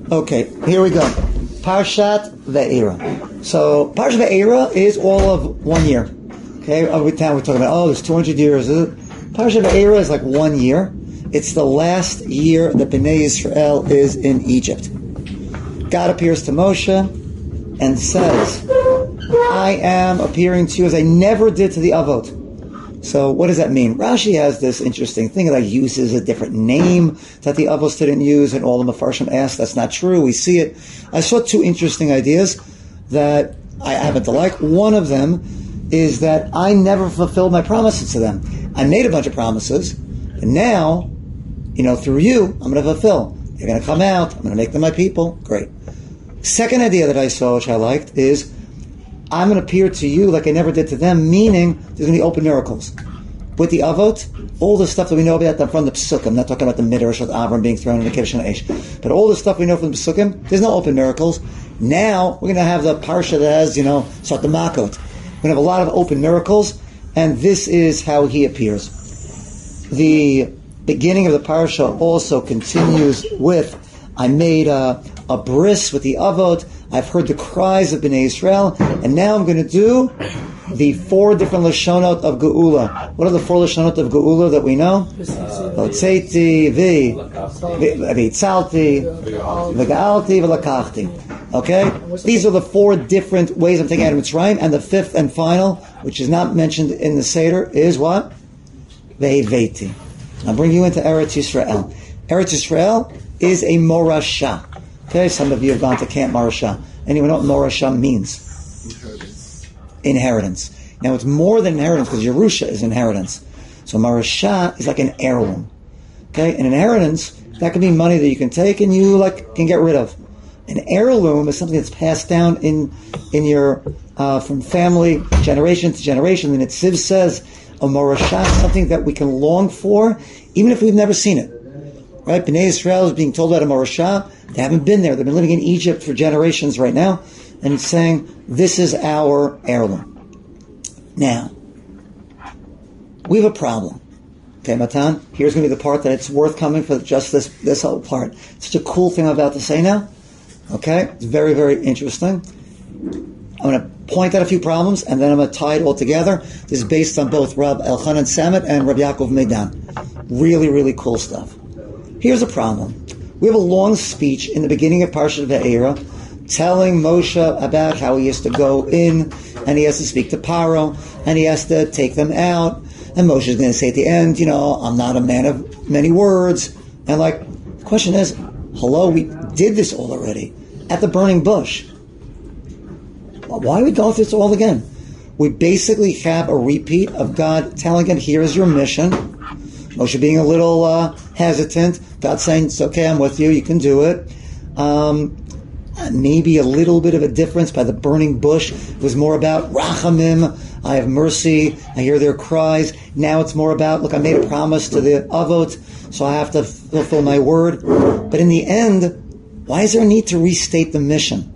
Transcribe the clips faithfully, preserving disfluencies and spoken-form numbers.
Okay, here we go. Parshat Ve'era. So, Parshat Ve'era is all of one year. Okay, every time we're talking about, oh, there's two hundred years. Parshat Ve'era is like one year. It's the last year that Bnei Yisrael is in Egypt. God appears to Moshe and says, I am appearing to you as I never did to the Avot. So what does that mean? Rashi has this interesting thing that uses a different name that the Avos didn't use, and all the Mefarshim asked. That's not true. We see it. I saw two interesting ideas that I happen to like. One of them is that I never fulfilled my promises to them. I made a bunch of promises, and now, you know, through you, I'm going to fulfill. They're going to come out. I'm going to make them my people. Great. Second idea that I saw, which I liked, is I'm going to appear to you like I never did to them, meaning there's going to be open miracles. With the Avot, all the stuff that we know about them from the Psukim, I'm not talking about the Midrash of Avram being thrown in the Kiddush and Eish, but all the stuff we know from the Psukim, there's no open miracles. Now, we're going to have the Parsha that has, you know, Sot the Makot. We're going to have a lot of open miracles, and this is how he appears. The beginning of the Parsha also continues with, I made a, a bris with the Avot. I've heard the cries of Bnei Israel, and now I'm going to do the four different Lashonot of Geula. What are the four Lashonot of Geula that we know? V'tzeiti, v'tzalti, v'ga'alti, v'lakachti. Okay? These are the four different ways I'm taking out of Mitzrayim, and the fifth and final, which is not mentioned in the Seder, is what? Ve'iveti. I'll bring you into Eretz Yisrael. Eretz Yisrael is a morasha. Okay, some of you have gone to Camp Marasha. Anyone know what Morasha means? Inheritance. Inheritance. Now, it's more than inheritance because Yerusha is inheritance. So Marasha is like an heirloom. Okay, an inheritance, that can be money that you can take and you like can get rid of. An heirloom is something that's passed down in in your uh, from family generation to generation. And it Siv says a Morasha is something that we can long for, even if we've never seen it. Right? Bnei Israel is being told about a Morasha. They haven't been there. They've been living in Egypt for generations right now. And it's saying, this is our heirloom. Now, we have a problem. Okay, Matan? Here's going to be the part that it's worth coming for just this, this whole part. It's such a cool thing I'm about to say now. Okay? It's very, very interesting. I'm going to point out a few problems, and then I'm going to tie it all together. This is based on both Rab Elchanan Samet and Rab Yaakov Meidan. Really, really cool stuff. Here's a problem. We have a long speech in the beginning of Parshat Ve'era telling Moshe about how he has to go in and he has to speak to Paro and he has to take them out. And Moshe is going to say at the end, you know, I'm not a man of many words. And like, the question is, hello, we did this all already at the burning bush. Why are we going through this all again? We basically have a repeat of God telling him, here is your mission. Moshe being a little uh, hesitant. God saying, it's okay, I'm with you, you can do it. Um, maybe a little bit of a difference by the burning bush. It was more about Rachamim, I have mercy, I hear their cries. Now it's more about, look, I made a promise to the Avot, so I have to fulfill my word. But in the end, why is there a need to restate the mission?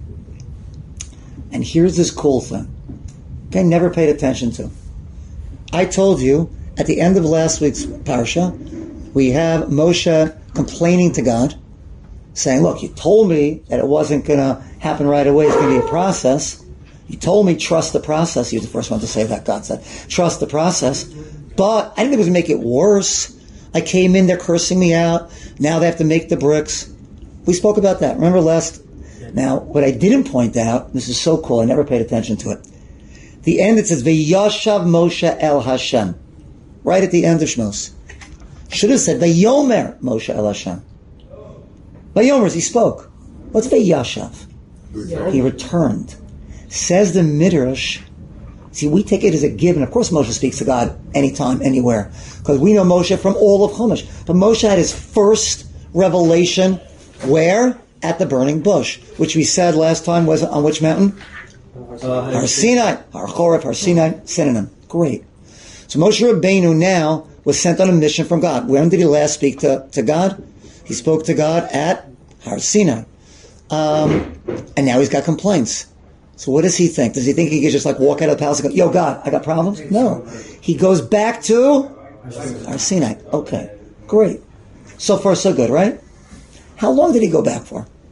And here's this cool thing. Okay, never paid attention to. I told you, at the end of last week's parsha, we have Moshe complaining to God, saying, look, you told me that it wasn't going to happen right away, it's going to be a process. You told me trust the process. You're the first one to say that, God said. Trust the process. But I didn't think it was going to make it worse. I came in, they're cursing me out. Now they have to make the bricks. We spoke about that. Remember last? Now, what I didn't point out, this is so cool, I never paid attention to it. The end, it says, V'yashav Moshe el Hashem. Right at the end of Shmos. Should have said, Vayomer Moshe el Hashem. Vayomer, he spoke. What's Vayashav? Yeah. He returned. Says the Midrash, see, we take it as a given. Of course Moshe speaks to God anytime, anywhere. Because we know Moshe from all of Chumash. But Moshe had his first revelation, where? At the burning bush. Which we said last time was on which mountain? Uh, Har Sinai. Har Choreb, Har Sinai, synonym. Great. So Moshe Rabbeinu now was sent on a mission from God. When did he last speak to, to God? He spoke to God at Har Sinai. Um, and now he's got complaints. So what does he think? Does he think he could just like walk out of the palace and go, yo, God, I got problems? No. He goes back to Har Sinai. Okay, great. So far, so good, right? How long did he go back for?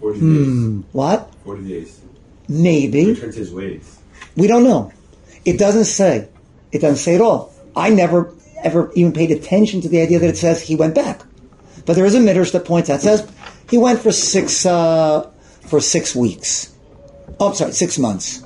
Forty Hmm. days. What? Forty days. Maybe. Return to his ways. We don't know. It doesn't say. It doesn't say at all. I never ever even paid attention to the idea that it says he went back. But there is a midrash that points out. It says he went for six uh, for six weeks. Oh, I'm sorry, six months.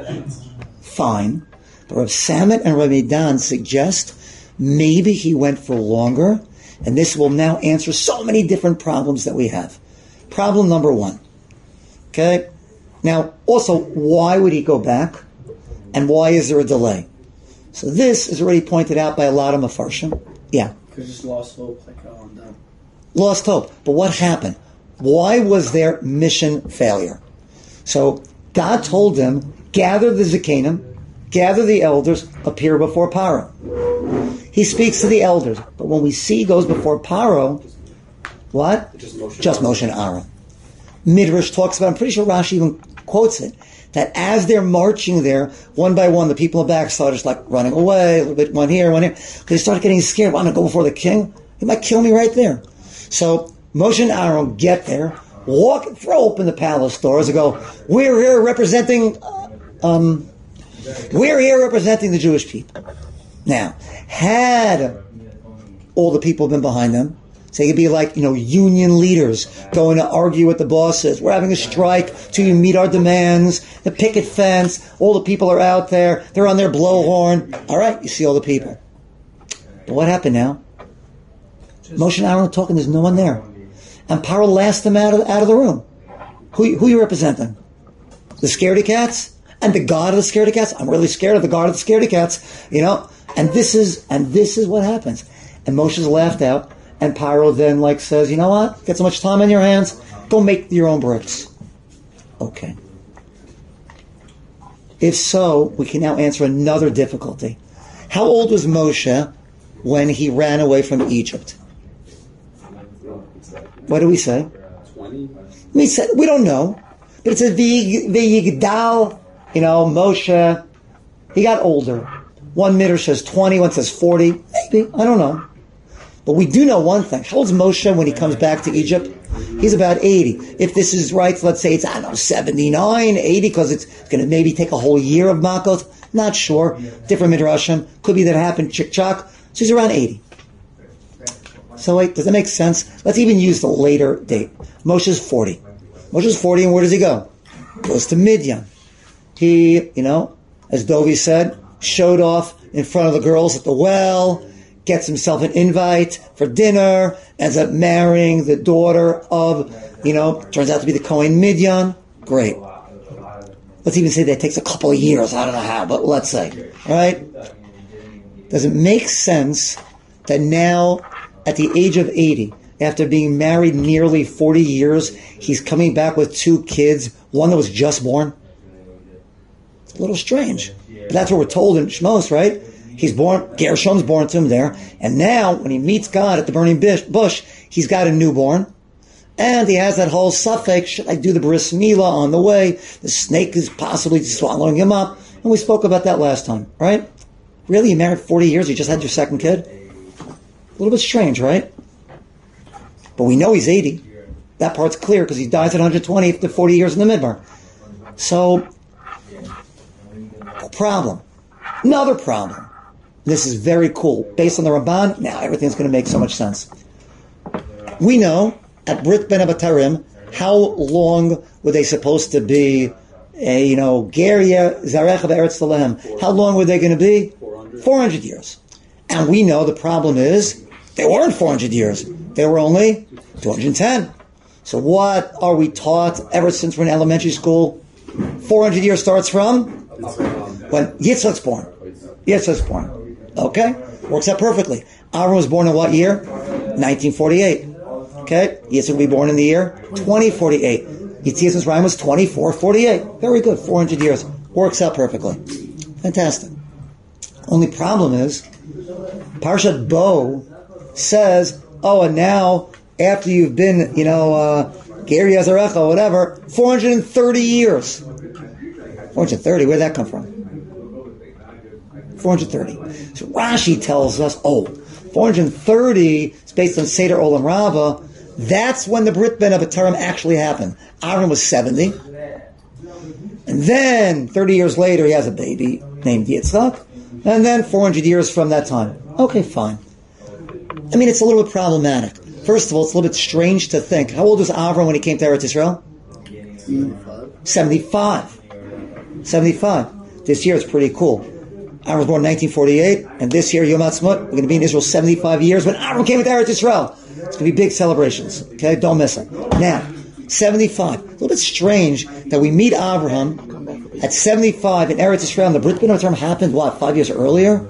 Fine. But Rav Samet and Rav Medan suggest maybe he went for longer, and this will now answer so many different problems that we have. Problem number one. Okay? Now, also, why would he go back? And why is there a delay? So this is already pointed out by a lot of Mefarshim. Yeah. Because just lost hope, like, oh, I'm done. Lost hope. But what happened? Why was their mission failure? So God told them, gather the Zikanim, gather the elders, appear before Paro. He speaks to the elders. But when we see he goes before Paro, what? Just Moshe, Just Moshe and Aaron. Midrash talks about, I'm pretty sure Rashi even quotes it, that as they're marching there, one by one, the people in the back started just like running away, a little bit, one here, one here. They started getting scared. Want to go before the king? He might kill me right there. So Moshe and Aaron get there, walk, throw open the palace doors and go, we're here representing, uh, um, we're here representing the Jewish people. Now, had all the people been behind them, so they could be like, you know, union leaders going to argue with the bosses. We're having a strike to meet our demands. The picket fence. All the people are out there. They're on their blowhorn. All right, you see all the people. But what happened now? Moshe and Aaron are talking. There's no one there. And Paro lasts them out of, out of the room. Who, who are you representing? The scaredy cats? And the god of the scaredy cats? I'm really scared of the god of the scaredy cats. You know? And this is, and this is what happens. And Moshe's laughed out. And Paro then like says, you know what? Get so much time on your hands. Go make your own bricks. Okay. If so, we can now answer another difficulty. How old was Moshe when he ran away from Egypt? What do we say? twenty. We said we don't know, but it says V'yigdal. You know, Moshe. He got older. One midrash says twenty. One says forty. Maybe, I don't know. But we do know one thing. How old's Moshe when he comes back to Egypt? He's about eighty. If this is right, let's say it's, I don't know, seventy-nine, eighty, because it's going to maybe take a whole year of Makot. Not sure. Different midrashim. Could be that it happened chick-chock. So he's around eighty. So wait, does that make sense? Let's even use the later date. Moshe's forty. Moshe's forty, and where does he go? Goes to Midian. He, you know, as Dovi said, showed off in front of the girls at the well, gets himself an invite for dinner, ends up marrying the daughter of, you know, turns out to be the Kohen Midian. Great. Let's even say that it takes a couple of years. I don't know how, but let's say. All right? Does it make sense that now, at the age of eighty, after being married nearly forty years, he's coming back with two kids, one that was just born? It's a little strange. But that's what we're told in Shmos, right? He's born, Gershom's born to him there, and now, when he meets God at the burning bush, he's got a newborn, and he has that whole suffix, should I do the bris milah on the way? The snake is possibly swallowing him up, and we spoke about that last time, right? Really, you married forty years, you just had your second kid? A little bit strange, right? But we know he's eighty. That part's clear, because he dies at one hundred twenty after forty years in the midbar. So, problem. Another problem. This is very cool. Based on the Ramban, now everything's going to make so much sense. We know, at Brit Ben Abatarim, how long were they supposed to be, a, you know, Geria, Zarech of Eretz Talehem? How long were they going to be? four hundred years. And we know the problem is, they weren't four hundred years. They were only two hundred ten. So what are we taught ever since we're in elementary school? four hundred years starts from when Yitzchak's born. Yitzchak's born. Okay? Works out perfectly. Aaron was born in what year? nineteen forty-eight. Okay? Yitzchak will be born in the year twenty forty-eight. Yitzias Ryan was twenty-four forty-eight. Very good. four hundred years. Works out perfectly. Fantastic. Only problem is, Parshat Bo says, oh, and now, after you've been, you know, uh, Geri Azarecha, whatever, four hundred thirty years. four hundred thirty, where'd that come from? four hundred thirty. So Rashi tells us, oh, four hundred thirty is based on Seder Olam Rabbah. That's when the Brit Ben of B'Turim actually happened. Avram was seventy. And then, thirty years later, he has a baby named Yitzchak. And then four hundred years from that time. Okay, fine. I mean, it's a little bit problematic. First of all, it's a little bit strange to think. How old was Avram when he came to Eretz Yisrael? seventy-five. seventy-five. This year is pretty cool. Avram was born in nineteen forty-eight, and this year, Yom HaTzmaut, we're going to be in Israel seventy-five years when Avram came to Eretz Yisrael. It's going to be big celebrations. Okay, don't miss it. Now, seventy-five. A little bit strange that we meet Abraham at seventy-five in Eretz Yisrael, and the Brit Ben of B'Turim happened, what, five years earlier?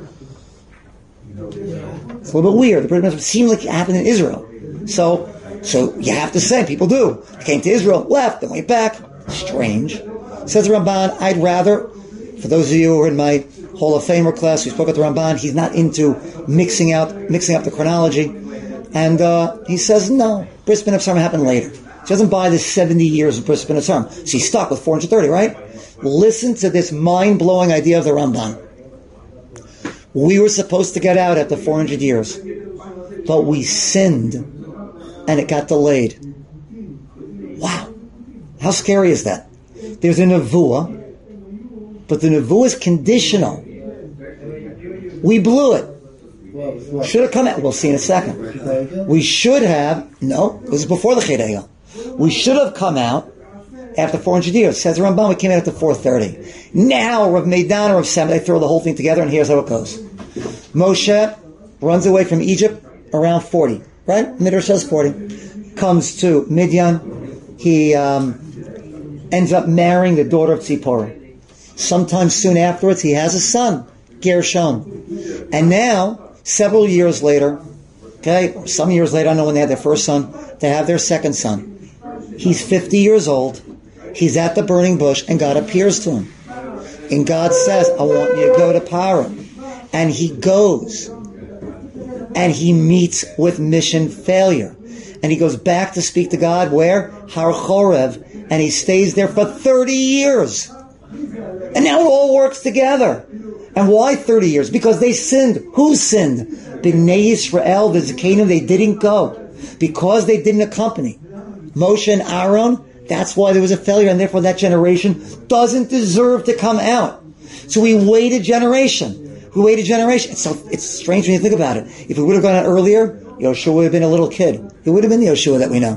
It's a little bit weird. The Brit Ben of B'Turim seemed like it happened in Israel. So, so you have to say, people do. They came to Israel, left, then went back. Strange. Says the Ramban, I'd rather, for those of you who are in my Hall of Famer class, we spoke at the Ramban, he's not into mixing out, mixing up the chronology. And uh, he says, no, Brit Ben of B'Turim happened later. He doesn't buy the seventy years of Brit Ben of B'Turim. So he's stuck with four hundred thirty, right? Listen to this mind-blowing idea of the Ramban. We were supposed to get out after four hundred years, but we sinned, and it got delayed. Wow. How scary is that? There's a nevuah, but the nevuah is conditional. We blew it. Should have come out. We'll see in a second. We should have, no, this is before the Chedayah. We should have come out after four hundred years. Says the Ramban, we came out after four thirty. Now, Rav Meidan or Rav Sem, they throw the whole thing together, and here's how it goes. Moshe runs away from Egypt around forty, right? Midrash says forty. Comes to Midian. He um, ends up marrying the daughter of Tzipporah. Sometime soon afterwards, he has a son, Gershom. And now, several years later, okay, or some years later, I don't know when they had their first son, they have their second son. He's fifty years old. He's at the burning bush, and God appears to him. And God says, I want you to go to Paro. And he goes. And he meets with mission failure. And he goes back to speak to God, where? Har Chorev. And he stays there for thirty years. And now it all works together. And why thirty years? Because they sinned. Who sinned? B'nai Yisrael, the Zakanim, they didn't go. Because they didn't accompany Moshe and Aaron, that's why there was a failure, and therefore that generation doesn't deserve to come out. So we waited a generation. We waited a generation. So it's strange when you think about it. If we would have gone out earlier, Yoshua would have been a little kid. It would have been the Yoshua that we know.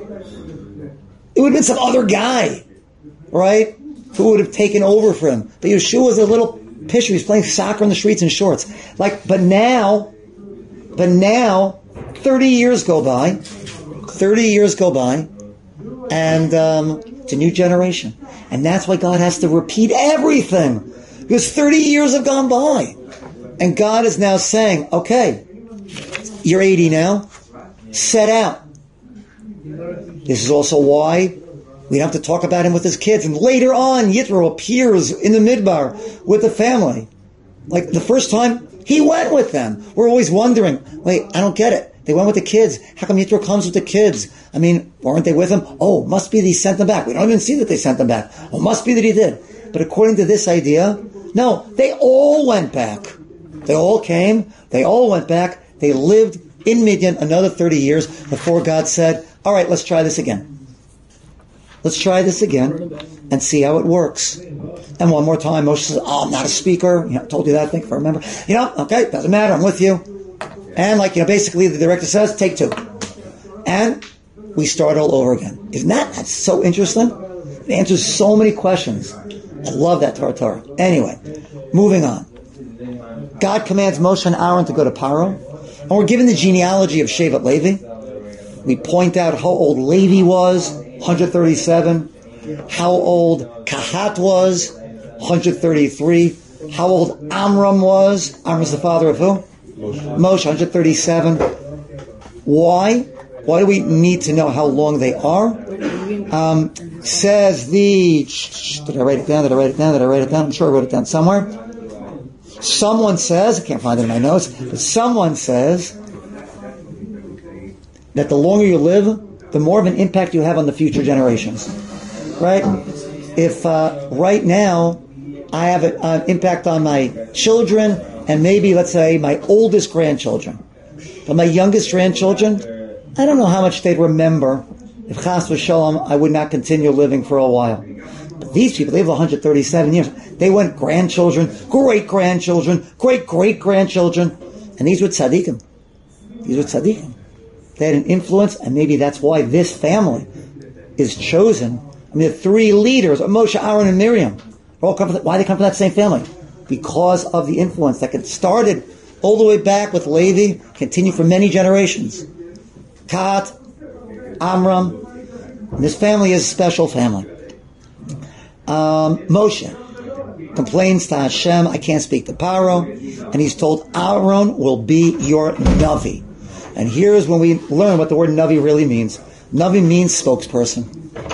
It would have been some other guy, right, who would have taken over for him. But Yoshua was a little pisher. He was playing soccer in the streets in shorts. Like, but now, but now, thirty years go by. thirty years go by, and um, it's a new generation. And that's why God has to repeat everything. Because thirty years have gone by. And God is now saying, okay, you're eighty now, set out. This is also why we don't have to talk about him with his kids. And later on, Yitro appears in the Midbar with the family. Like the first time, he went with them. We're always wondering, wait, I don't get it. They went with the kids. How come Yitro comes with the kids? I mean, weren't they with him? Oh, must be that he sent them back. We don't even see that they sent them back. Oh, must be that he did. But according to this idea, no, they all went back. They all came. They all went back. They lived in Midian another thirty years before God said, all right, let's try this again. Let's try this again and see how it works. And one more time, Moshe says, oh, I'm not a speaker. You know, I told you that, I think, if I remember. You know, okay, doesn't matter. I'm with you. And like, you know, basically the director says, take two. And we start all over again. Isn't that, that's so interesting? It answers so many questions. I love that Torah. Anyway, moving on. God commands Moshe and Aaron to go to Paro. And we're given the genealogy of Shevet Levi. We point out how old Levi was, one hundred thirty-seven. How old Kahat was, one hundred thirty-three. How old Amram was. Amram's the father of who? Moshe, one hundred thirty-seven. Why? Why do we need to know how long they are? Um, says the... Did I write it down? Did I write it down? Did I write it down? I'm sure I wrote it down somewhere. Someone says, I can't find it in my notes, but someone says that the longer you live, the more of an impact you have on the future generations. Right? If uh, right now I have an uh, impact on my children and maybe, let's say, my oldest grandchildren. But my youngest grandchildren, I don't know how much they'd remember if Chas v'Shalom I would not continue living for a while. But these people, they have one hundred thirty-seven years. They went grandchildren, great-grandchildren, great-great-grandchildren, and these were tzaddikim. These were tzaddikim. They had an influence, and maybe that's why this family is chosen. I mean, the three leaders, Moshe, Aaron, and Miriam, all come from the, why they come from that same family? Because of the influence that started all the way back with Levi, continued for many generations. Kat, Amram, and this family is a special family. Um, Moshe complains to Hashem, I can't speak to Paro, and he's told Aaron will be your Navi. And here's when we learn what the word Navi really means. Navi means spokesperson.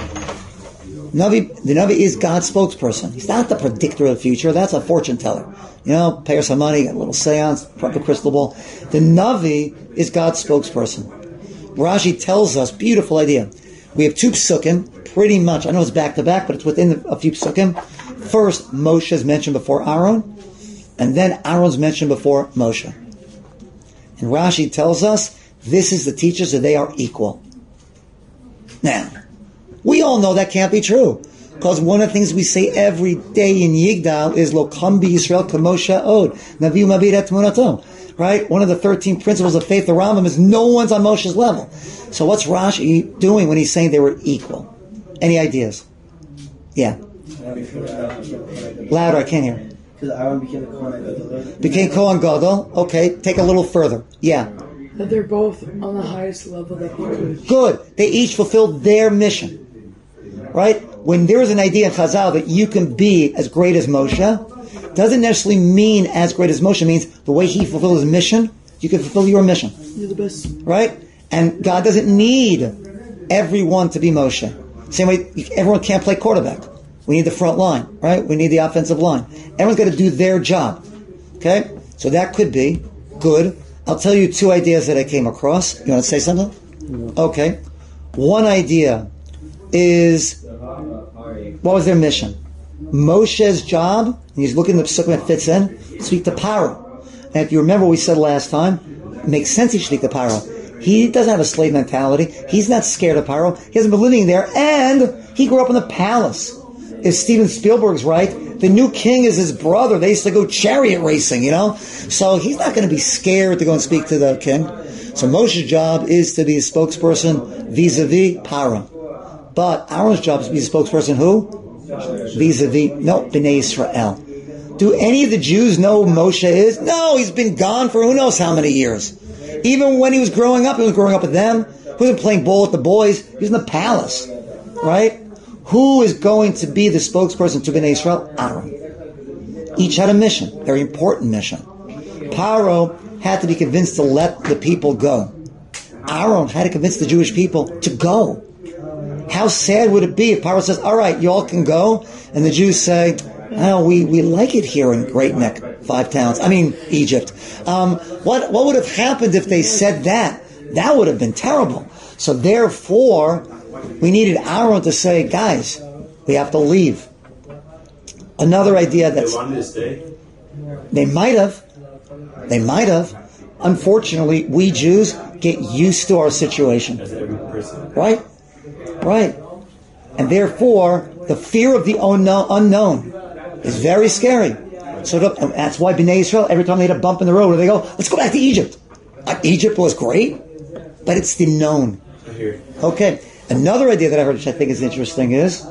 Navi, the Navi is God's spokesperson. He's not the predictor of the future. That's a fortune teller. You know, pay her some money, get a little seance, proper crystal ball. The Navi is God's spokesperson. Rashi tells us, beautiful idea. We have two psukim, pretty much. I know it's back to back, but it's within a few psukim. First, Moshe is mentioned before Aaron, and then Aaron's mentioned before Moshe. And Rashi tells us, this is the teachers that they are equal. Now, we all know that can't be true. Because one of the things we say every day in Yigdal is Lo Kam B'Yisrael K'Moshe Od Naviu Mabid Et Tmunato. Right? One of the thirteen principles of faith, the Rambam, is no one's on Moshe's level. So what's Rashi doing when he's saying they were equal? Any ideas? Yeah. Louder, I can't hear. Because Aaron became a Kohen Gadol. Became Kohen Gadol. Okay, take a little further. Yeah. That they're both on the highest level that they could. Good. They each fulfilled their mission. Right? When there's an idea in Chazal that you can be as great as Moshe, doesn't necessarily mean as great as Moshe. Means the way he fulfilled his mission, you can fulfill your mission. You're the best. Right? And God doesn't need everyone to be Moshe. Same way, everyone can't play quarterback. We need the front line, right? We need the offensive line. Everyone's got to do their job. Okay? So that could be good. I'll tell you two ideas that I came across. You want to say something? Okay. One idea is, what was their mission? Moshe's job, and he's looking at the psukim that fits in, speak to Paro. And if you remember what we said last time, it makes sense he should speak to Paro. He doesn't have a slave mentality. He's not scared of Paro. He hasn't been living there, and he grew up in the palace. If Steven Spielberg's right, the new king is his brother. They used to go chariot racing, you know? So he's not going to be scared to go and speak to the king. So Moshe's job is to be a spokesperson vis-a-vis Paro. But Aaron's job is to be a spokesperson who? Vis-a-vis, no, Bnei Israel. Do any of the Jews know who Moshe is? No, he's been gone for who knows how many years. Even when he was growing up, he was growing up with them. He wasn't playing ball with the boys. He was in the palace. Right? Who is going to be the spokesperson to Bnei Israel? Aaron. Each had a mission, very important mission. Paro had to be convinced to let the people go. Aaron had to convince the Jewish people to go. How sad would it be if Paro says, all right, you all can go, and the Jews say, oh, we, we like it here in Great Neck, five towns, I mean, Egypt. Um, what, what would have happened if they said that? That would have been terrible. So therefore, we needed Aaron to say, guys, we have to leave. Another idea that's... They wanted to stay? They might have. They might have. Unfortunately, we Jews get used to our situation. As every person. Right? Right. And therefore, the fear of the unknown is very scary. So and that's why Bnei Israel, every time they hit a bump in the road, they go, let's go back to Egypt. Uh, Egypt was great, but it's the known. Okay. Another idea that I heard, which I think is interesting, is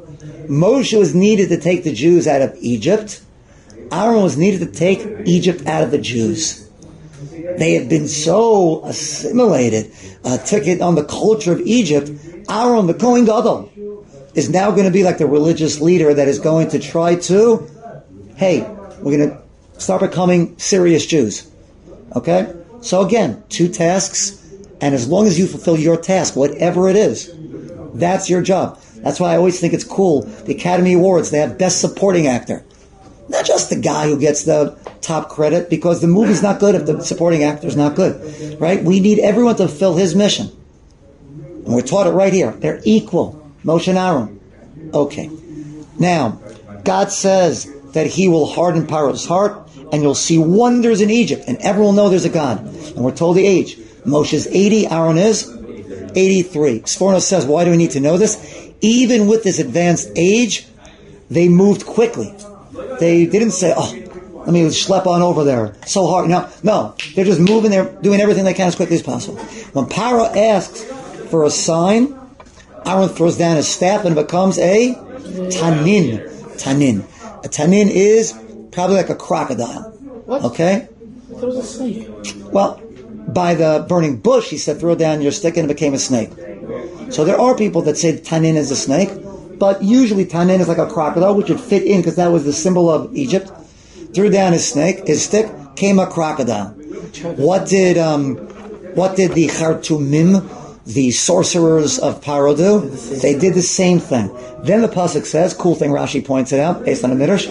Moshe was needed to take the Jews out of Egypt. Aaron was needed to take Egypt out of the Jews. They had been so assimilated, uh, took it on the culture of Egypt. Aaron, the Kohen Gadol, is now going to be like the religious leader that is going to try to, hey, we're going to start becoming serious Jews. Okay? So again, two tasks, and as long as you fulfill your task, whatever it is, that's your job. That's why I always think it's cool. The Academy Awards, they have Best Supporting Actor. Not just the guy who gets the top credit, because the movie's not good if the supporting actor's not good. Right? We need everyone to fulfill his mission. And we're taught it right here. They're equal. Moshe and Aaron. Okay. Now, God says that he will harden Paro's heart, and you'll see wonders in Egypt, and everyone will know there's a God. And we're told the age. Moshe's eighty, Aaron is eighty-three. Sforno says, why do we need to know this? Even with this advanced age, they moved quickly. They didn't say, oh, let me schlep on over there. So hard. No, no. They're just moving there, doing everything they can as quickly as possible. When Paro asks for a sign, Aaron throws down his staff and it becomes a tanin. Tanin. A tanin is probably like a crocodile. What? Okay? It was a snake. Well, by the burning bush, he said, throw down your stick and it became a snake. So there are people that say tanin is a snake, but usually tanin is like a crocodile, which would fit in because that was the symbol of Egypt. Threw down his snake, his stick, came a crocodile. What did um, what did the Khartoumim, the sorcerers of Paro, do? They did the same thing. Then the pasuk says, cool thing Rashi points it out, based on the Midrash,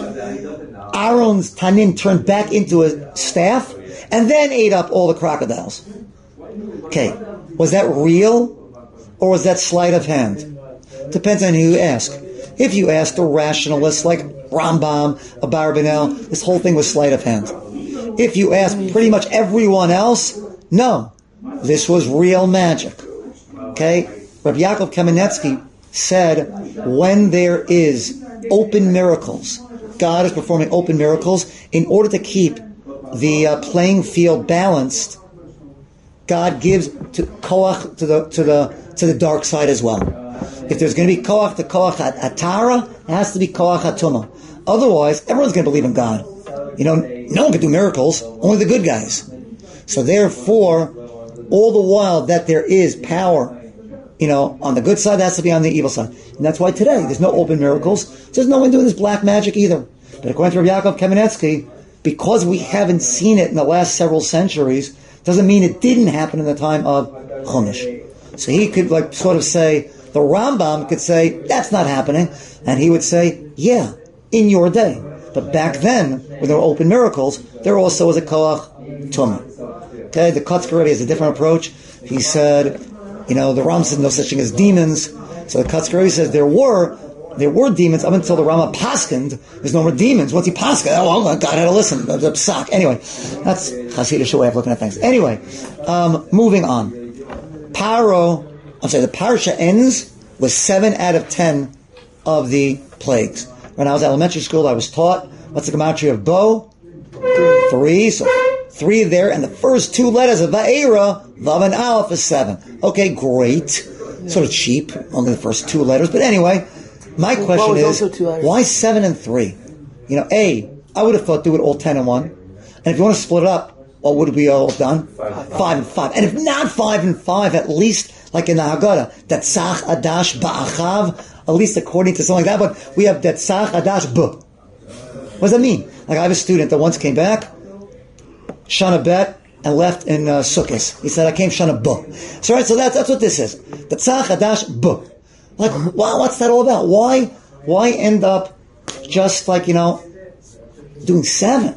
Aaron's tanin turned back into a staff and then ate up all the crocodiles. Okay, was that real or was that sleight of hand? Depends on who you ask. If you ask a rationalist like Rambam, Abarbanel, this whole thing was sleight of hand. If you ask pretty much everyone else, no, this was real magic. Okay? Rabbi Yaakov Kamenetsky said, when there is open miracles, God is performing open miracles, in order to keep the uh, playing field balanced, God gives to koach to the to the to the dark side as well. If there's going to be koach to koach atara, it has to be koach atuma. Otherwise, everyone's going to believe in God. You know, no one can do miracles, only the good guys. So therefore, all the while that there is power, you know, on the good side, it has to be on the evil side. And that's why today, there's no open miracles. There's no one doing this black magic either. But according to Rabbi Yaakov Kamenetsky, because we haven't seen it in the last several centuries, doesn't mean it didn't happen in the time of Chumash. So he could like sort of say, the Rambam could say, that's not happening. And he would say, yeah, in your day. But back then, when there were open miracles, there also was a koach tumah. Okay, the Kotzker Rebbe has a different approach. He said, you know, the Ram said no such thing as demons. So the Kotzker Rebbe says there were there were demons up until the Rama paskind. There's no more demons. Once he paskind, oh, well, God had to listen. The psak. Anyway, that's Hasidic way of looking at things. Anyway, um, moving on. Paro, I'm sorry, the parasha ends with seven out of ten of the plagues. When I was at elementary school, I was taught, what's the gematria of Bo? Three. So three there, and the first two letters of Va'era, Vav and Aleph, is seven. Okay, great. Sort of cheap, only the first two letters. But anyway, my question is, why seven and three? You know, A, I would have thought do it all ten and one. And if you want to split it up, what would we all have done? Five, five and five. And if not five and five, at least, like in the Haggadah, that Tzach Adash Ba'achav, at least according to something like that, but we have that Tzach Adash B. What does that mean? Like I have a student that once came back, Shana Bet, and left in uh, Sukkot. He said, I came Shana B. So right, so that's, that's what this is. The Tzach Adash B. Like, wow, what's that all about? Why, why end up just like, you know, doing seven?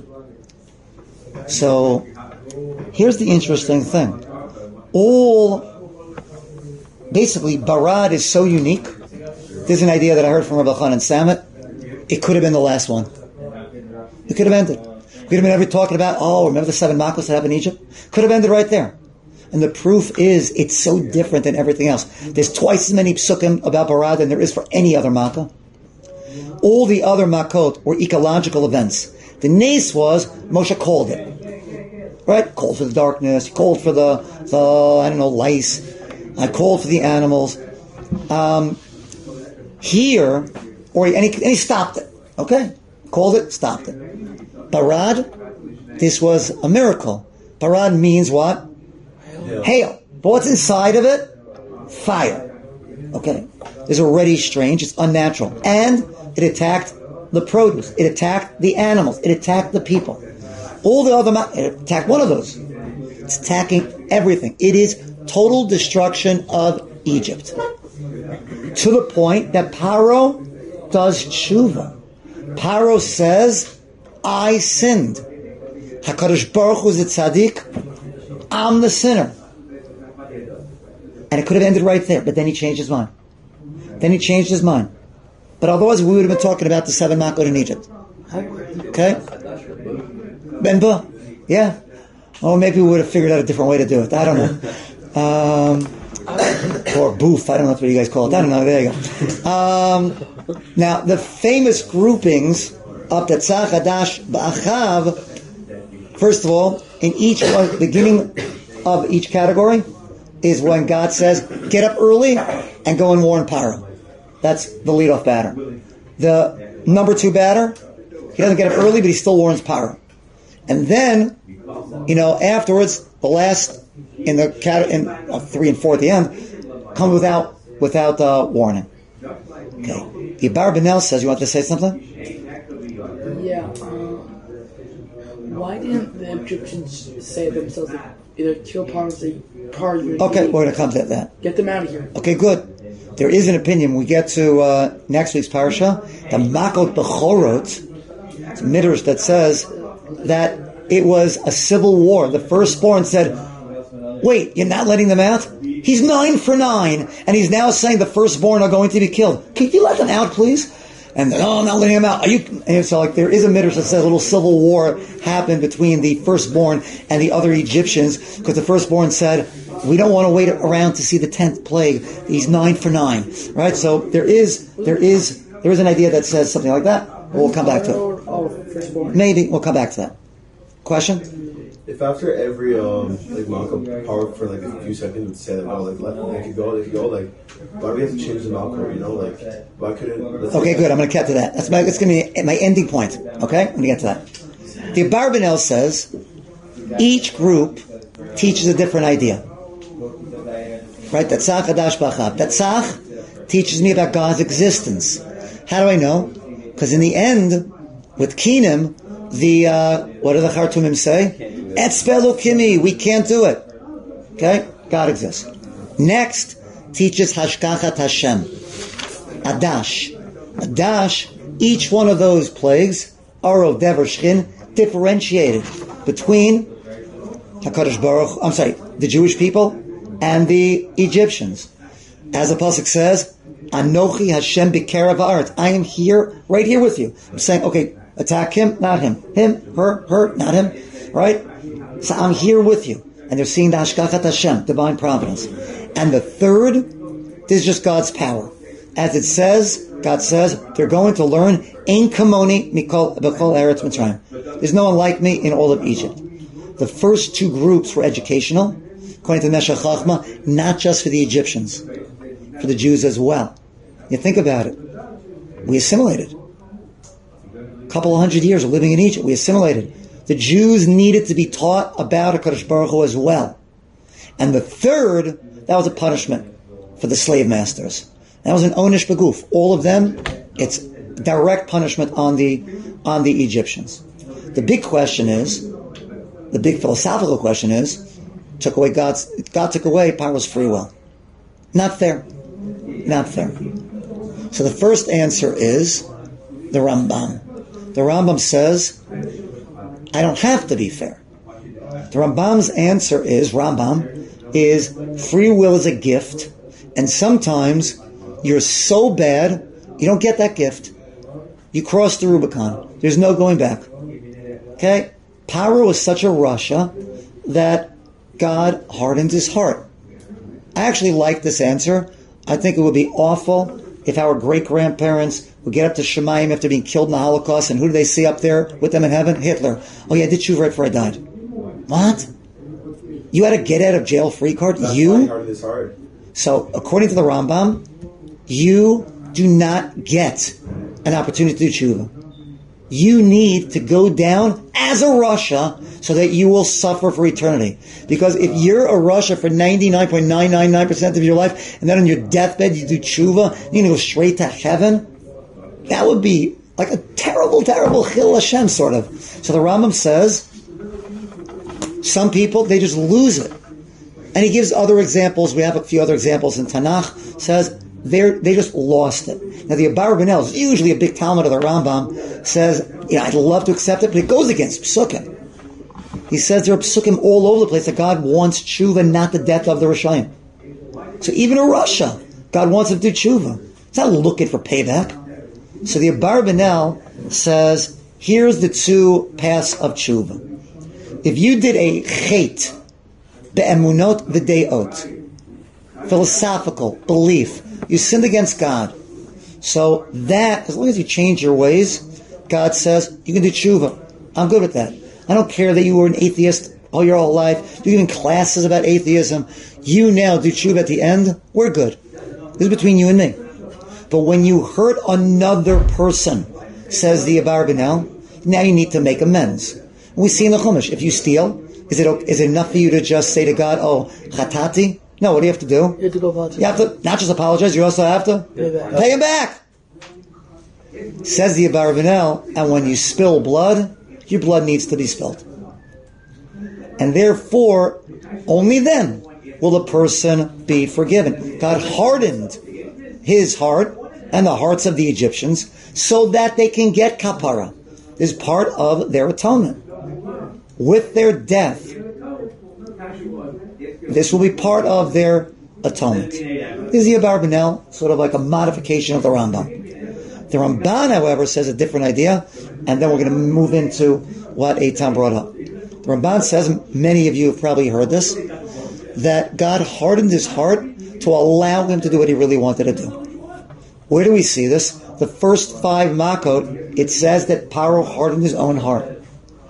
So, here's the interesting thing. All, basically, Barad is so unique. There's an idea that I heard from Rabbi Chanan Samet. It could have been the last one. It could have ended. We could have been ever talking about, oh, remember the seven makos that happened in Egypt? Could have ended right there. And the proof is, it's so different than everything else. There's twice as many psukim about Barad than there is for any other makkah. All the other makot were ecological events. The nes was, Moshe called it. Right? Called for the darkness, he called for the, the I don't know, lice. I called for the animals. Um, here, or and he, and he stopped it. Okay? Called it, stopped it. Barad, this was a miracle. Barad means what? Hail. Hail. But what's inside of it? Fire. Okay? It's already strange, it's unnatural. And it attacked the produce. It attacked the animals. It attacked the people. All the other, ma- it attacked one of those. It's attacking everything. It is total destruction of Egypt. To the point that Paro does tshuva. Paro says, I sinned. HaKadosh Baruch Hu is a tzaddik. I'm the sinner. And it could have ended right there, but then he changed his mind. Then he changed his mind. But otherwise, we would have been talking about the seven makot in Egypt. Okay? Benba? Yeah. Or maybe we would have figured out a different way to do it. I don't know. Um, or boof, I don't know what you guys call it. I don't know, there you go. Um, now, the famous groupings of Tetzach, Hadash, Ba'achav, first of all, in each one, beginning of each category is when God says, get up early and go and warn Paro. That's the leadoff batter. The number two batter, he doesn't get up early, but he still warns Paro. And then, you know, afterwards, the last in the cat in uh, three and four at the end come without without uh, warning. Okay. The Abarbanel says, you want to say something? Yeah. Uh, why didn't the Egyptians say themselves like, either kill Paro or say Paro? Okay, we're going to come to that. Get them out of here. Okay, good. There is an opinion. We get to uh, next week's parasha, the Makot Bechorot. It's a midrash that says that it was a civil war. The firstborn said, wait, you're not letting them out? He's nine for nine, and he's now saying the firstborn are going to be killed. Can you let them out, please? And then, oh, I'm not letting them out. Are you? And so, like, there is a midrash that says a little civil war happened between the firstborn and the other Egyptians, because the firstborn said, we don't want to wait around to see the tenth plague. He's nine for nine, right? So there is, there is, there is an idea that says something like that. We'll come back to it. Oh, firstborn. Maybe we'll come back to that. Question? If after every um like Malcolm power for like a few seconds would say that oh like let they could go they could go like why do we have to change the Malcolm, you know, like why couldn't let's Okay, good. I'm going to get to that. That's my, that's going to be my ending point. Okay, I'm going to get to that. The Abarbanel says each group teaches a different idea. Right? Tetzach, Hadash, Ba'achav. Tetzach teaches me about God's existence. How do I know? Because in the end, with Kinim, the uh, what do the Chartumim say? Etzbelu kimi, we can't do it. Okay, God exists. Next, teaches Hashkachat Hashem, Adash, Adash. Each one of those plagues, Aro, Dever, Shchin, differentiated between Hakadosh Baruch. I'm sorry, the Jewish people and the Egyptians, as the pasuk says, Anochi Hashem b'kerav ha'aretz. I am here, right here with you. I'm saying, okay. Attack him, not him. Him, her, her, not him. Right? So I'm here with you. And they're seeing the Hashkachat Hashem, divine providence. And the third, this is just God's power. As it says, God says, they're going to learn, Ein kamoni mikol b'chol eretz Mitzrayim. There's no one like me in all of Egypt. The first two groups were educational, according to Meshech Chachma, not just for the Egyptians, for the Jews as well. You think about it. We assimilated. Couple of hundred years of living in Egypt, we assimilated. The Jews needed to be taught about HaKadosh Baruch Hu as well. And the third, that was a punishment for the slave masters. That was an onish beguf. All of them, it's direct punishment on the on the Egyptians. The big question is, the big philosophical question is, took away God's God took away Paro's free will. Not fair. Not fair. So the first answer is the Rambam. The Rambam says, I don't have to be fair. The Rambam's answer is, Rambam, is free will is a gift, and sometimes you're so bad, you don't get that gift. You cross the Rubicon. There's no going back. Okay? Paro was such a Rasha that God hardened his heart. I actually like this answer. I think it would be awful if our great-grandparents would get up to Shemayim after being killed in the Holocaust, and who do they see up there with them in heaven? Hitler. Oh yeah, I did tshuva right before I died. What? You had a get-out-of-jail-free card? That's you? why he hardened his heart. So, according to the Rambam, you do not get an opportunity to do tshuva. You need to go down as a Rasha so that you will suffer for eternity. Because if you're a Rasha for ninety-nine point nine nine nine percent of your life, and then on your deathbed you do tshuva, you're going to go straight to heaven, that would be like a terrible, terrible Chil Hashem, sort of. So the Rambam says, some people, they just lose it. And he gives other examples. We have a few other examples in Tanakh. Says, They're, they just lost it. Now the Abarbanel is usually a big Talmud of the Rambam, says, you know, I'd love to accept it, but it goes against Psukim. He says there are Psukim all over the place that God wants tshuva, not the death of the Rishayim. So even a Rasha, God wants him to do tshuva. He's not looking for payback. So the Abarbanel says, here's the two paths of tshuva. If you did a chet, be'emunot v'de'ot, philosophical belief. You sinned against God. So that, as long as you change your ways, God says, you can do tshuva. I'm good with that. I don't care that you were an atheist all your whole life. You're giving classes about atheism. You now do tshuva at the end. We're good. This is between you and me. But when you hurt another person, says the Abarbanel, now you need to make amends. We see in the Chumash, if you steal, is it is it enough for you to just say to God, oh, chatati? No, what do you have to do? You have to go apologize. You have to not just apologize, you also have to Pay back. pay him back. Says the Abarbanel, and when you spill blood, your blood needs to be spilled. And therefore, only then will the person be forgiven. God hardened his heart and the hearts of the Egyptians so that they can get kapara. This is part of their atonement. With their death, this will be part of their atonement. This is the Abarbanel, sort of like a modification of the Rambam. The Ramban, however, says a different idea, and then we're going to move into what Eitan brought up. The Ramban says, many of you have probably heard this, that God hardened his heart to allow him to do what he really wanted to do. Where do we see this? The first five Makot, it says that Paro hardened his own heart.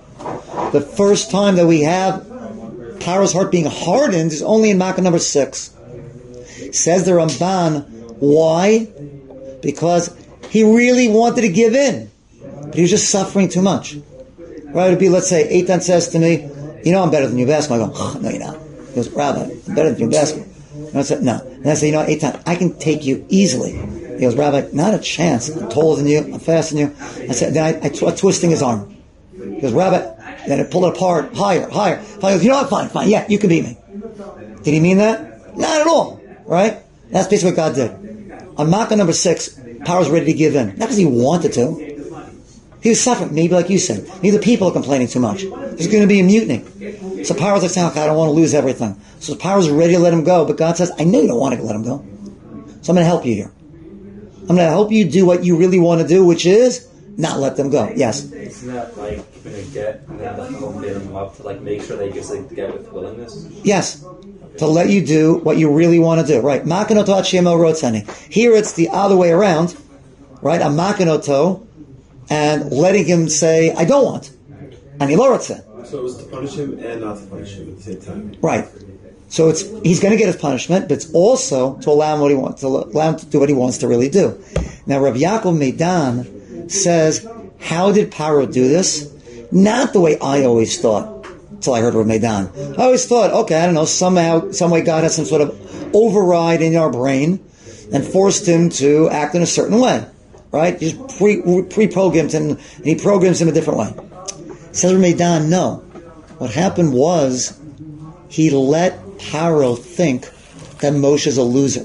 The first time that we have Paro's heart being hardened is only in Makot number six. Says the Ramban, why? Because he really wanted to give in, but he was just suffering too much. Right? It would be, let's say, Eitan says to me, you know I'm better than you in basketball. I go, oh, no you're not. He goes, Rabbi, I'm better than you in basketball. And I said, no. And I say, you know, Eitan, I can take you easily. He goes, Rabbi, not a chance. I'm taller than you. I'm faster than you. I said, then I, I tw- twisting his arm. He goes, Rabbi, then I pull it apart, higher, higher. He goes, you know what, fine, fine, yeah, you can beat me. Did he mean that? Not at all. Right? That's basically what God did. On Makkah number six, Paro's ready to give in. Not because he wanted to. He was suffering, maybe like you said. Maybe the people are complaining too much. There's going to be a mutiny. So Paro's like, saying, I don't want to lose everything. So Paro's ready to let him go, but God says, I know you don't want to let him go. So I'm going to help you here. I'm going to help you do what you really want to do, which is not let them go. Yes? Isn't that like giving a get and then letting them bid them up to like make sure they get like, the get with willingness? Yes. To let you do what you really want to do. Right. Makanoto Shemo Rotzani. Here it's the other way around. Right? A makanoto and letting him say, I don't want. And Ilorotze. So it was to punish him and not to punish him at the same time. Right. So it's he's going to get his punishment, but it's also to allow him what he wants, to allow him to do what he wants to really do. Now, Rav Yaakov Meidan says, how did Paro do this? Not the way I always thought, until I heard Rav Meidan. I always thought, okay, I don't know, somehow, some way God has some sort of override in our brain and forced him to act in a certain way. Right? He just pre, pre-programmed him, and he programs him a different way. Says Rav Meidan, no. What happened was, he let Paro think that Moshe is a loser.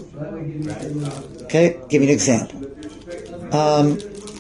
Okay? Give you an example. Um,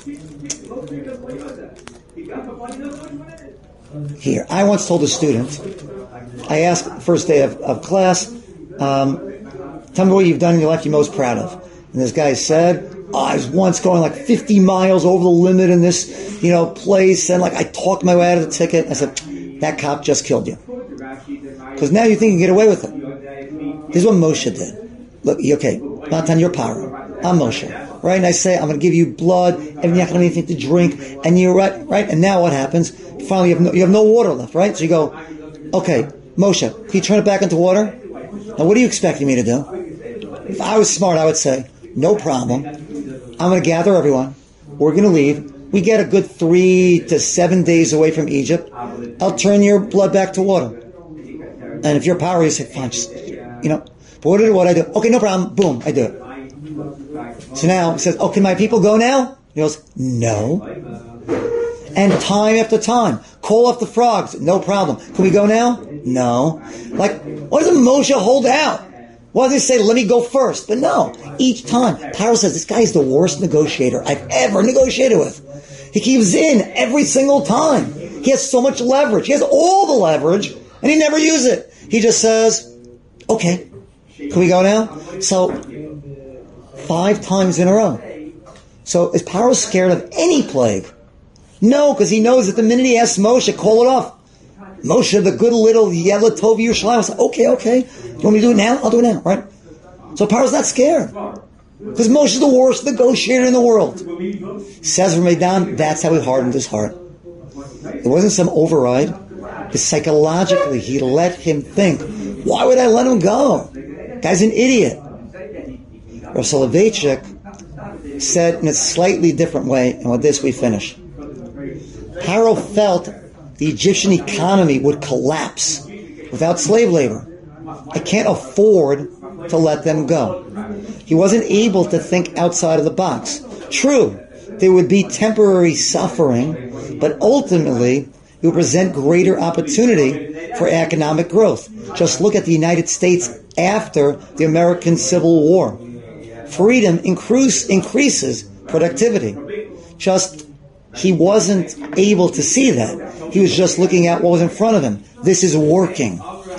here, I once told a student, I asked first day of, of class, um, tell me what you've done in your life you're most proud of. And this guy said, oh, I was once going like fifty miles over the limit in this, you know, place, and like I talked my way out of the ticket. I said, that cop just killed you. Because now you think you can get away with it. This is what Moshe did. Look, okay, Matan, you're Paro. I'm Moshe. Right? And I say, I'm going to give you blood, and you're not going to have anything to drink, and you're right, right? And now what happens? Finally, you have no, you have no water left, right? So you go, okay, Moshe, can you turn it back into water? Now, what are you expecting me to do? If I was smart, I would say, no problem. I'm going to gather everyone. We're going to leave. We get a good three to seven days away from Egypt. I'll turn your blood back to water. And if you're Paro, you say, fine, just, you know. But what did what I do? Okay, no problem. Boom, I do it. So now he says, oh, can my people go now? He goes, no. And time after time, call off the frogs. No problem. Can we go now? No. Like, why doesn't Moshe hold out? Why does he say, let me go first? But no. Each time, Paro says, this guy is the worst negotiator I've ever negotiated with. He keeps in every single time. He has so much leverage. He has all the leverage, and he never uses it. He just says, okay, can we go now? So, five times in a row. So, is Paro scared of any plague? No, because he knows that the minute he asks Moshe, call it off. Moshe, the good little Yelatov Yerushalayim, will say, okay, okay. You want me to do it now? I'll do it now, right? So Paro's not scared. Because Moshe is the worst negotiator in the world. Says Ramedan, that's how he hardened his heart. It wasn't some override. Because psychologically, he let him think, why would I let him go? Guy's an idiot. Rav Soloveitchik said in a slightly different way, and with this we finish. Paro felt the Egyptian economy would collapse without slave labor. I can't afford to let them go. He wasn't able to think outside of the box. True, there would be temporary suffering, but ultimately it would present greater opportunity for economic growth. Just look at the United States after the American Civil War. Freedom increase, increases productivity. Just, he wasn't able to see that. He was just looking at what was in front of him. This is working.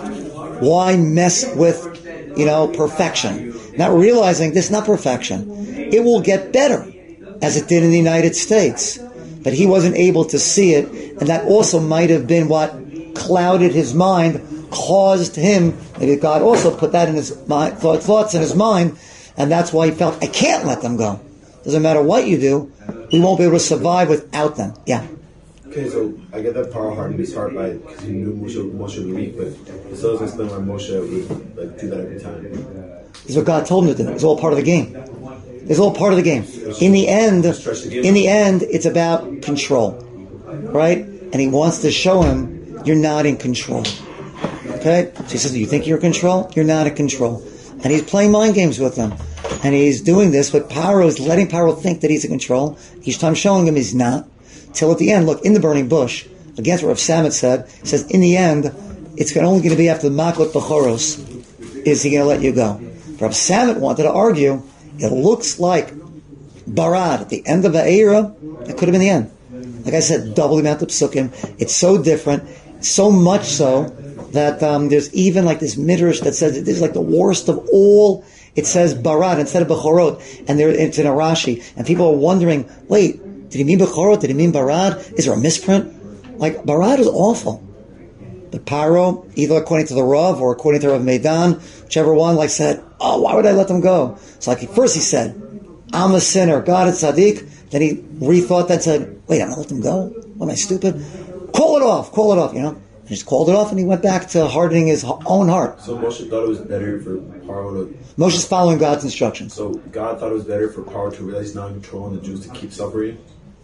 Why mess with, you know, perfection? Not realizing this is not perfection. It will get better, as it did in the United States. But he wasn't able to see it, and that also might have been what clouded his mind, caused him, maybe God also put that in his mind, thoughts in his mind, and that's why he felt, I can't let them go. Doesn't matter what you do, we won't be able to survive without them. Yeah. Okay, so I get that Paro hardened his heart by because he knew Moshe, Moshe would be weak, but it still doesn't explain why Moshe would like do that every time. This is what God told him to do. It's all part of the game. It's all part of the game. In the end, in the end, it's about control, right? And he wants to show him you're not in control. Okay? So he says, you think you're in control? You're not in control. And he's playing mind games with them. And he's doing this, but Paro is letting Paro think that he's in control. Each time showing him he's not. Till at the end, look, in the burning bush, against what Rav Samet said, he says, in the end, it's only going to be after the Makot Bechoros is he going to let you go. Rav Samet wanted to argue, it looks like Barad at the end of the era, it could have been the end. Like I said, double the amount of psukim. It's so different, so much so that um, there's even like this midrash that says this is like the worst of all. It says Barad instead of Bechorot, and there it's in a Rashi, and people are wondering, wait, did he mean Bechorot? Did he mean Barad? Is there a misprint? Like Barad is awful. But Paro, either according to the Rav or according to Rav Meidan, whichever one, like said, oh, why would I let them go? So like first he said, I'm a sinner, God is tzaddik. Then he rethought that and said, wait, I'm going to let them go? What, am I stupid? Call it off, call it off, you know. He just called it off and he went back to hardening his own heart. So Moshe thought it was better for Paro to... Moshe's following God's instructions. So God thought it was better for Paro to realize he's not in control and the Jews to keep suffering?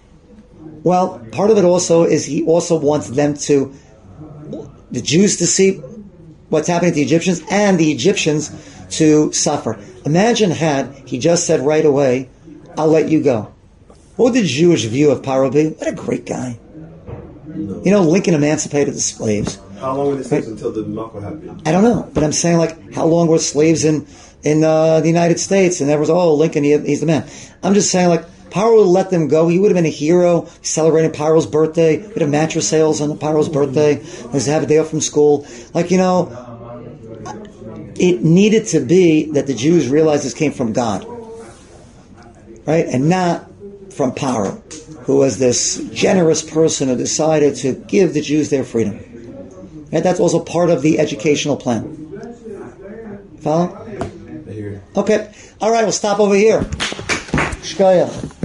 Well, part of it also is he also wants them to, the Jews to see what's happening to the Egyptians and the Egyptians to suffer. Imagine had he just said right away, I'll let you go. What would the Jewish view of Paro be? What a great guy. No. You know, Lincoln emancipated the slaves. How long would it take until the Malcolm happened? I don't know, but I'm saying like, how long were slaves in in uh, the United States? And there was, oh, Lincoln, he, he's the man. I'm just saying like, Paro would let them go. He would have been a hero, celebrating Paro's birthday. We would have mattress sales on Paro's birthday. Let's have a day off from school. Like, you know, it needed to be that the Jews realized this came from God, right? And not from Paro, who was this generous person who decided to give the Jews their freedom. Right? That's also part of the educational plan. Follow? I hear you. Okay. All right, we'll stop over here. Shkaya.